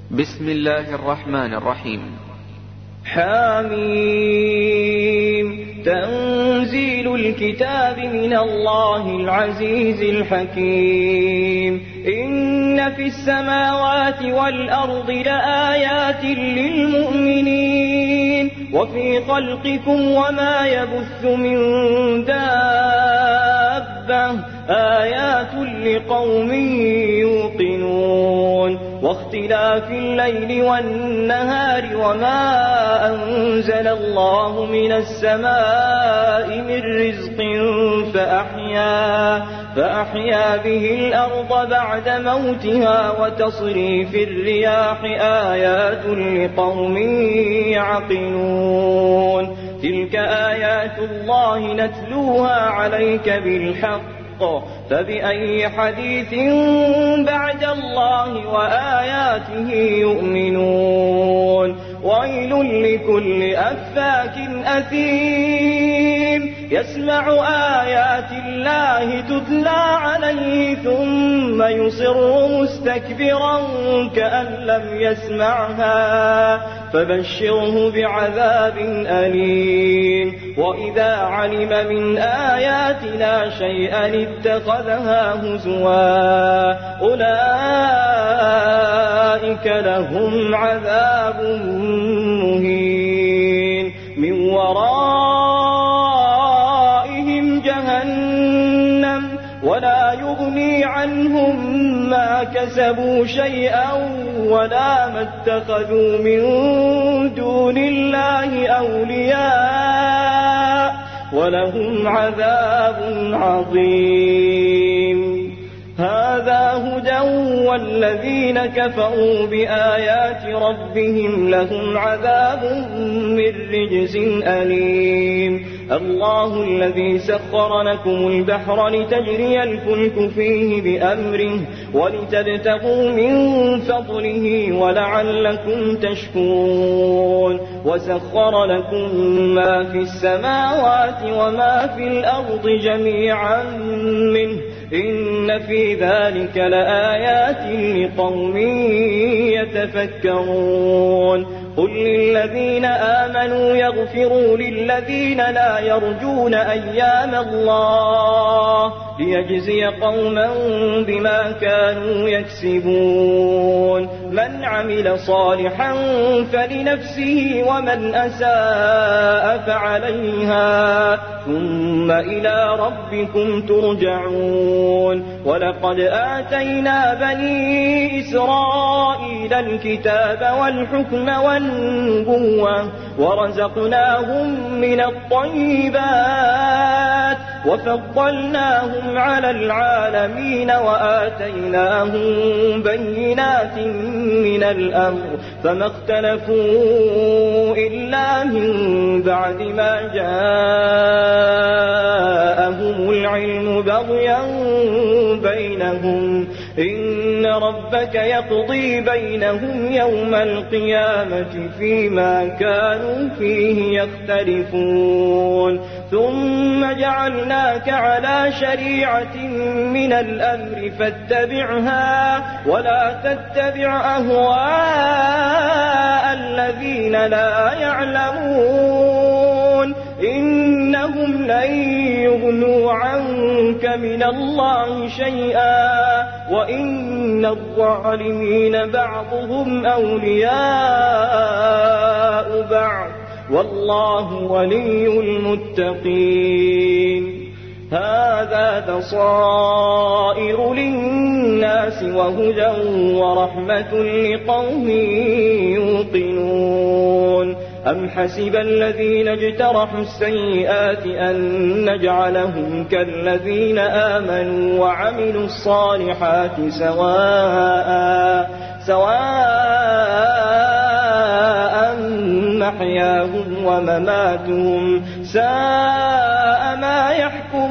بسم الله الرحمن الرحيم. حميم. تنزيل الكتاب من الله العزيز الحكيم. إن في السماوات والأرض لآيات للمؤمنين وفي خلقكم وما يبث من دابة آيات لقوم يوقنون. واختلاف الليل والنهار وما أنزل الله من السماء من رزق فأحيا به الأرض بعد موتها وتصريف الرياح آيات لقوم يعقلون. تلك آيات الله نتلوها عليك بالحق فبأي حديث بعد الله وآياته يؤمنون. ويل لكل أفاك أثيم يسمع آيات الله تتلى عليه ثم يصر مستكبرا كأن لم يسمعها فبشره بعذاب أليم. وإذا علم من آياتنا شيئا اتخذها هزوا أولئك لهم عذاب مهين من ورائهم جهنم ولا يغني عنهم ما كسبوا شيئا ولا ما اتخذوا من دون الله أولياء ولهم عذاب عظيم. هذا هدى والذين كفروا بآيات ربهم لهم عذاب من رجز أليم. الله الذي سخر لكم البحر لتجري الفلك فيه بأمره ولتبتغوا من فضله ولعلكم تشكرون. وسخر لكم ما في السماوات وما في الأرض جميعا منه إن في ذلك لآيات لقوم يتفكرون. قل للذين آمنوا يغفروا للذين لا يرجون أيام الله ليجزي قوما بما كانوا يكسبون. من عمل صالحا فلنفسه ومن أساء فعليها ثم إلى ربكم ترجعون. ولقد آتينا بني إسرائيل الكتاب والحكم والنبوة ورزقناهم من الطيبات وفضلناهم على العالمين وآتيناهم بينات من الأمر فما اختلفوا إلا من بعد ما جاءهم العلم بغيا بينهم. إن ربك يقضي بينهم يوم القيامة فيما كانوا فيه يختلفون. ثم جعلناك على شريعة من الأمر فاتبعها ولا تتبع أهواء الذين لا يعلمون إنهم لن يغنوا عنك من الله شيئا وإن الظالمين بعضهم أولياء بعض والله ولي المتقين. هذا بصائر للناس وهدى ورحمة لقوم يوقنون. أم حسب الذين اجترحوا السيئات أن نجعلهم كالذين آمنوا وعملوا الصالحات سواء محياهم ومماتهم ساء ما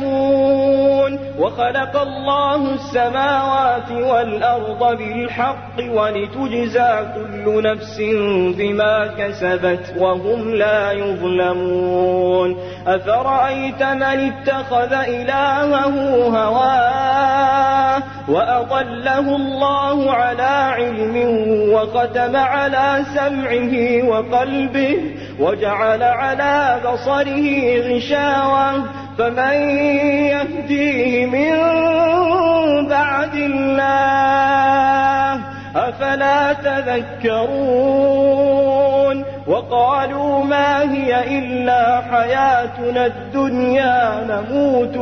يحكمون. وخلق الله السماوات والأرض بالحق ولتجزى كل نفس بما كسبت وهم لا يظلمون. أفرأيت من اتخذ إلهه هواه وأضله الله على علم وختم على سمعه وقلبه وجعل على بصره غشاوة فمن يهديه من بعد الله أفلا تذكرون. وقالوا ما هي إلا حياتنا الدنيا نموت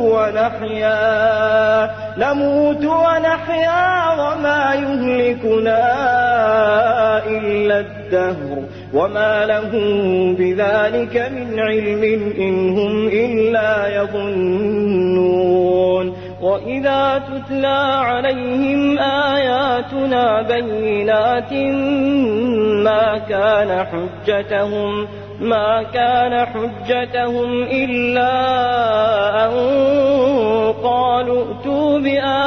ونحيا وما يهلكنا إلا الدهر وما لهم بذلك من علم إن هم إلا يظنون. وإذا تتلى عليهم آياتنا بينات ما كان حجتهم إلا أن قالوا ائتوا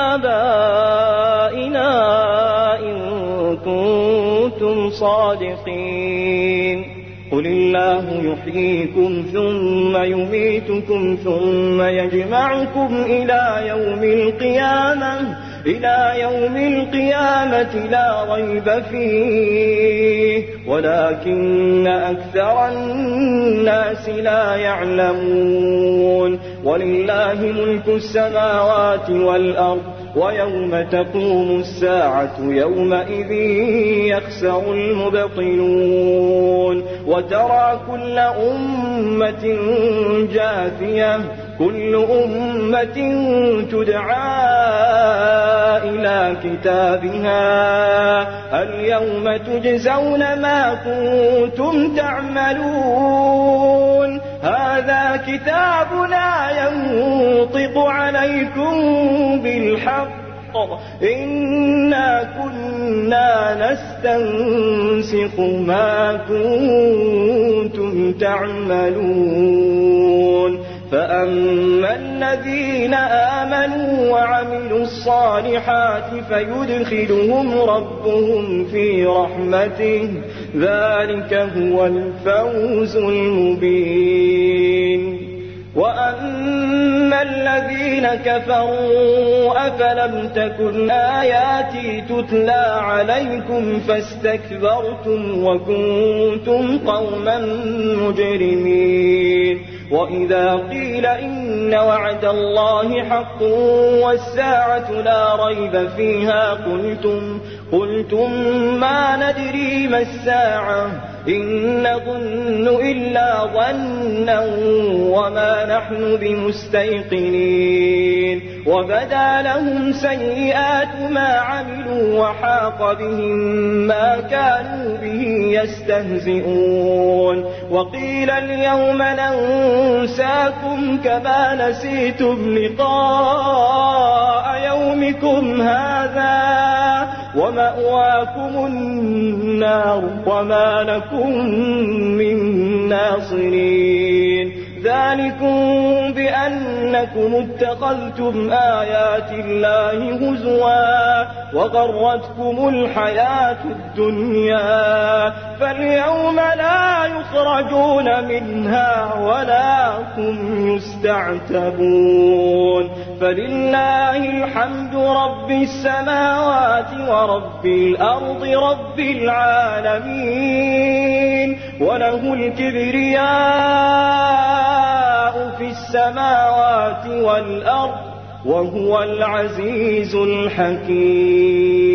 بآبائنا إن كنتم صادقين. قل الله يحييكم ثم يميتكم ثم يجمعكم إلى يوم القيامة لا ريب فيه ولكن أكثر الناس لا يعلمون. ولله ملك السماوات والأرض ويوم تقوم الساعة يومئذ يخسر المبطلون. وترى كل أمة جاثية كل أمة تدعى إلى كتابها اليوم تجزون ما كنتم تعملون. هذا كتابنا ينطق عليكم بالحق إنا كنا نستنسخ ما كنتم تعملون. فأما الذين آمنوا وعملوا الصالحات فيدخلهم ربهم في رحمته ذلك هو الفوز المبين. وأما الذين كفروا أفلم تكن آياتي تتلى عليكم فاستكبرتم وكنتم قوما مجرمين. وإذا قيل إن وعد الله حق والساعة لا ريب فيها قلتم ما ندري ما الساعة إن نظن إلا ظنا وما نحن بمستيقنين. وبدا لهم سيئات ما عملوا وحاق بهم ما كانوا به يستهزئون. وقيل اليوم ننساكم كما نسيتم لقاء يومكم هذا ومأواكم النار وما لكم من ناصرين. ذلكم بأنكم اتخذتم آيات الله هزوا وغرتكم الحياة الدنيا فاليوم لا يخرجون منها ولا هم يستعتبون. فلله الحمد رب السماوات ورب الأرض رب العالمين وله الكبرياء في السماوات والأرض وهو العزيز الحكيم.